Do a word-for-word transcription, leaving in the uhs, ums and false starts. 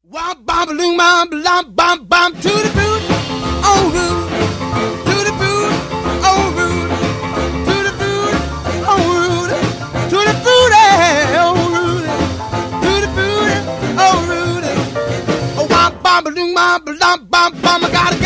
Womp bom loom bom bom bom bom to the boot, oh root, to the boot, oh root, to the boot, oh root, to the boot, oh root, to the boot, oh root. Oh womp bom loom bom bom bom bom. I gotta